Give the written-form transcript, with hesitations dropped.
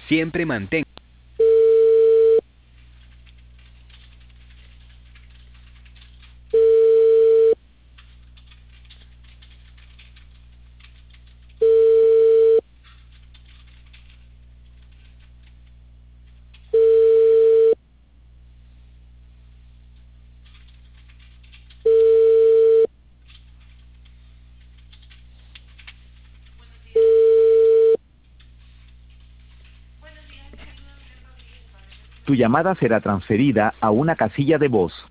Siempre mantén. Tu llamada será transferida a una casilla de voz.